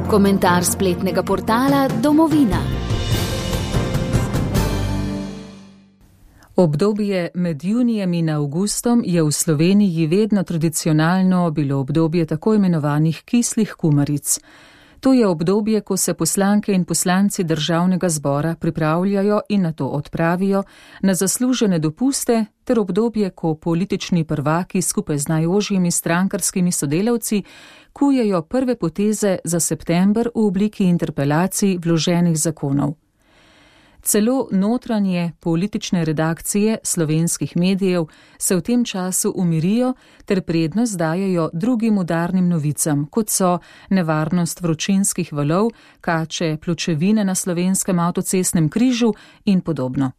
Komentar spletnega portala Domovina. Obdobje med junijem in avgustom je v Sloveniji vedno tradicionalno bilo obdobje tako imenovanih kislih kumaric. To je obdobje, ko se poslanke in poslanci Državnega zbora pripravljajo in nato odpravijo na zaslužene dopuste, ter obdobje, ko politični prvaki skupaj z najožjimi strankarskimi sodelavci kujejo prve poteze za september v obliki interpelacij vloženih zakonov. Celo notranje politične redakcije slovenskih medijev se v tem času umirijo ter prednost dajejo drugim udarnim novicam, kot so nevarnost vročinskih valov, kače pločevine na slovenskem avtocestnem križu in podobno.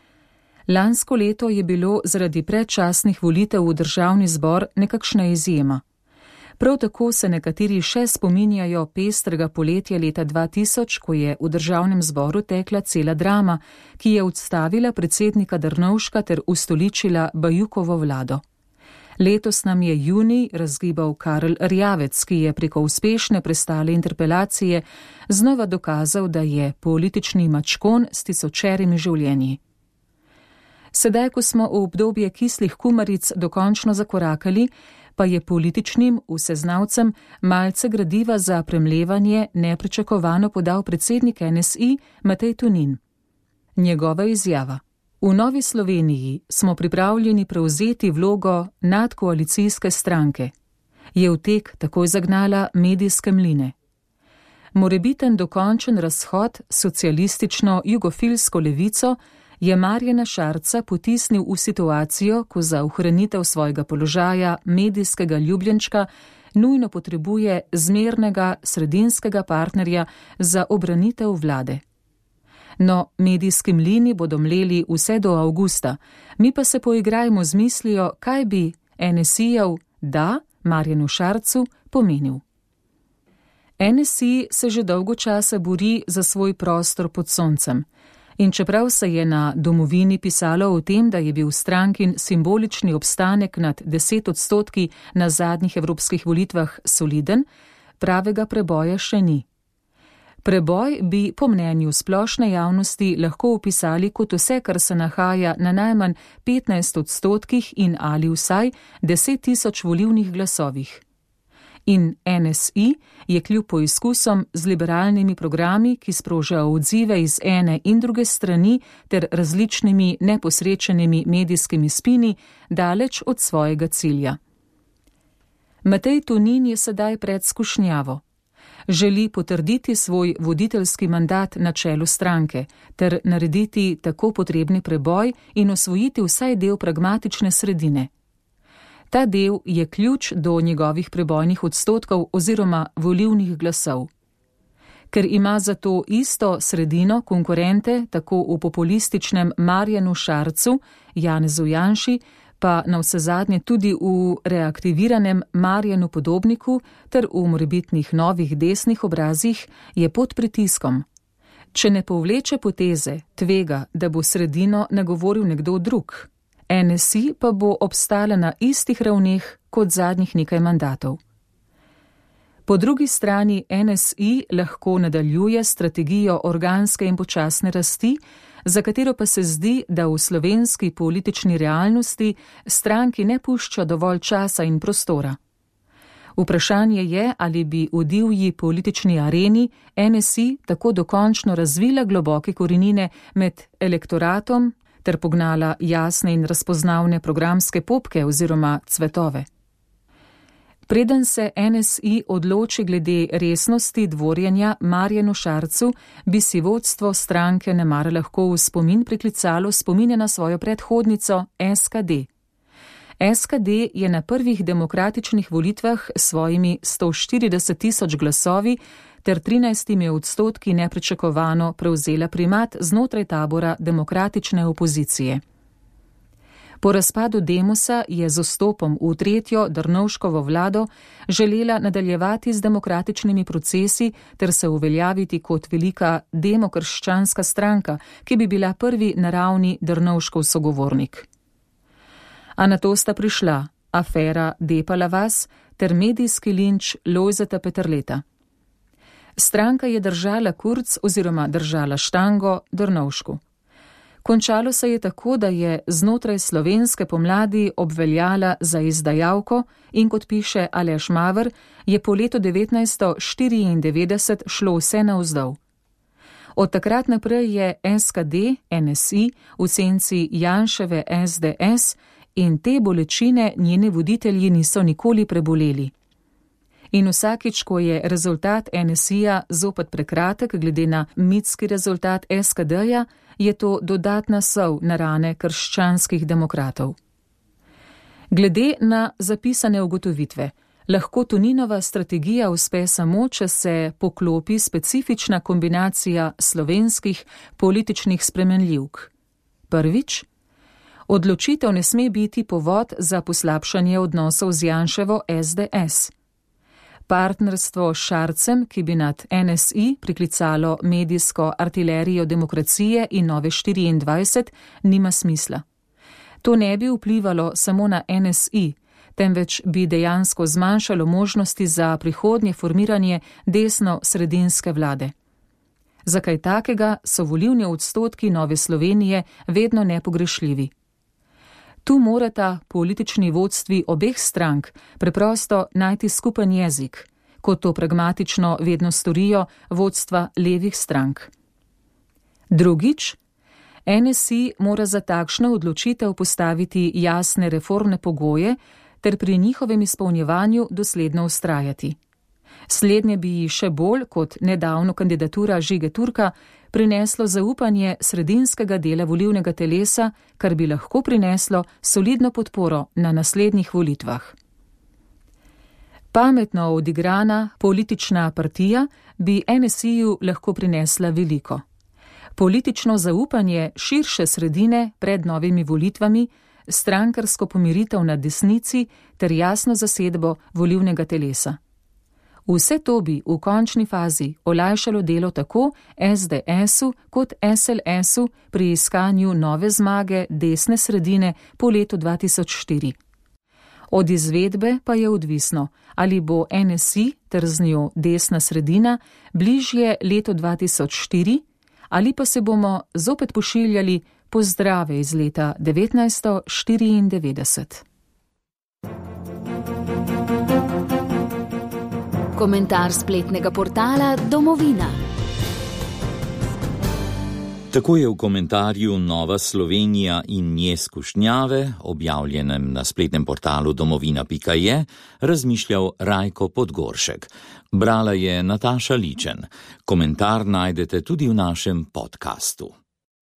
Lansko leto je bilo zaradi predčasnih volitev v Državni zbor nekakšna izjema. Prav tako se nekateri še spominjajo pestrega poletja leta 2000, ko je v Državnem zboru tekla cela drama, ki je odstavila predsednika Drnovška ter ustoličila Bajukovo vlado. Letos nam je junij razgibal Karel Erjavec, ki je preko uspešne prestale interpelacije znova dokazal, da je politični mačkon s tisočerimi življenji. Sedaj, ko smo v obdobje kislih kumaric dokončno zakorakali, pa je političnim vseznavcem malce gradiva za premlevanje nepričakovano podal predsednik NSI Matej Tonin. Njegova izjava: V Novi Sloveniji smo pripravljeni prevzeti vlogo nadkoalicijske stranke, je v tek takoj zagnala medijske mline. Morebiten dokončen razhod socialistično jugofilsko levico je Marjana Šarca potisnil v situacijo, ko za ohranitev svojega položaja medijskega ljubljenčka nujno potrebuje zmernega sredinskega partnerja za obranitev vlade. No, medijski mlini bodo mleli vse do avgusta, mi pa se poigrajmo z mislijo, kaj bi NSI-jev da Marjanu Šarcu pomenil. NSI se že dolgo časa bori za svoj prostor pod soncem. In čeprav se je na Domovini pisalo o tem, da je bil strankin simbolični obstanek nad 10% na zadnjih evropskih volitvah soliden, pravega preboja še ni. Preboj bi po mnenju splošne javnosti lahko opisali kot vse, kar se nahaja na najmanj 15% in ali vsaj 10.000 volilnih glasovih. In NSI je kljub poizkusom z liberalnimi programi, ki sprožajo odzive iz ene in druge strani ter različnimi neposrečenimi medijskimi spini, daleč od svojega cilja. Matej Tonin je sedaj pred skušnjavo. Želi potrditi svoj voditeljski mandat na čelu stranke ter narediti tako potrebni preboj in osvojiti vsaj del pragmatične sredine. Ta del je ključ do njegovih prebojnih odstotkov oziroma volilnih glasov. Ker ima za to isto sredino konkurente tako v populističnem Marjanu Šarcu, Janezu Janši, pa navsezadnje tudi v reaktiviranem Marjanu Podobniku ter v morebitnih novih desnih obrazih, je pod pritiskom. Če ne povleče poteze, tvega, da bo sredino nagovoril nekdo drug. NSI pa bo obstala na istih ravneh kot zadnjih nekaj mandatov. Po drugi strani NSI lahko nadaljuje strategijo organske in počasne rasti, za katero pa se zdi, da v slovenski politični realnosti stranki ne pušča dovolj časa in prostora. Vprašanje je, ali bi v divji politični areni NSI tako dokončno razvila globoke korenine med elektoratom ter pognala jasne in razpoznavne programske popke oziroma cvetove. Preden se NSI odloči glede resnosti dvorjenja Marjanu Šarcu, bi si vodstvo stranke nemara lahko v spomin priklicalo spomine na svojo predhodnico SKD. SKD je na prvih demokratičnih volitvah s svojimi 140.000 glasovi ter 13% nepričakovano prevzela primat znotraj tabora demokratične opozicije. Po razpadu Demosa je z vstopom v tretjo Drnovškovo vlado želela nadaljevati z demokratičnimi procesi ter se uveljaviti kot velika demokrščanska stranka, ki bi bila prvi naravni Drnovškov sogovornik. A nato sta prišla afera Depala vas ter medijski linč Lojzeta Peterleta. Stranka je držala kurc oziroma držala štango Drnovšku. Končalo se je tako, da je znotraj slovenske pomladi obveljala za izdajalko in, kot piše Aleš Maver, je po letu 1994 šlo vse navzdol. Od takrat naprej je SKD, NSI, v senci Janševe SDS in te bolečine njeni voditelji niso nikoli preboleli. In vsakič, ko je rezultat NSI-ja zopet prekratek glede na mitski rezultat SKD-ja, je to dodatna sol na rane krščanskih demokratov. Glede na zapisane ugotovitve, lahko Toninova strategija uspe samo, če se poklopi specifična kombinacija slovenskih političnih spremenljivk. Prvič, odločitev ne sme biti povod za poslabšanje odnosov z Janševo SDS. Partnerstvo s Šarcem, ki bi nad NSI priklicalo medijsko artilerijo demokracije in Nove 24, nima smisla. To ne bi vplivalo samo na NSI, temveč bi dejansko zmanjšalo možnosti za prihodnje formiranje desno-sredinske vlade. Za kaj takega so volilni odstotki Nove Slovenije vedno nepogrešljivi. Tu morata politični vodstvi obeh strank preprosto najti skupen jezik, kot to pragmatično vedno storijo vodstva levih strank. Drugič, NSI mora za takšno odločitev postaviti jasne reformne pogoje ter pri njihovem izpolnjevanju dosledno vztrajati. Slednje bi ji še bolj kot nedavno kandidatura Žige Turka prineslo zaupanje sredinskega dela volilnega telesa, kar bi lahko prineslo solidno podporo na naslednjih volitvah. Pametno odigrana politična partija bi NSI-ju lahko prinesla veliko. Politično zaupanje širše sredine pred novimi volitvami, strankarsko pomiritev na desnici ter jasno zasedbo volilnega telesa. Vse to bi v končni fazi olajšalo delo tako SDS-u kot SLS-u pri iskanju nove zmage desne sredine po letu 2004. Od izvedbe pa je odvisno, ali bo NSI ter z njo desna sredina bližje letu 2004 ali pa se bomo zopet pošiljali pozdrave iz leta 1994. Komentar spletnega portala Domovina. Tako je v komentarju Nova Slovenija in nje skušnjave, objavljenem na spletnem portalu domovina.je, razmišljal Rajko Podgoršek. Brala je Nataša Ličen. Komentar najdete tudi v našem podcastu.